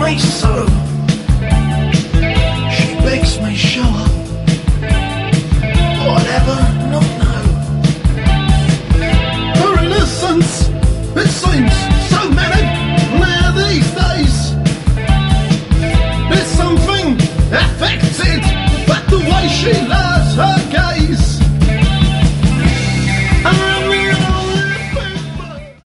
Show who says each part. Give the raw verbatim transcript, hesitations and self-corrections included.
Speaker 1: me so. She begs me sure. Whatever, not know. Her innocence, it seems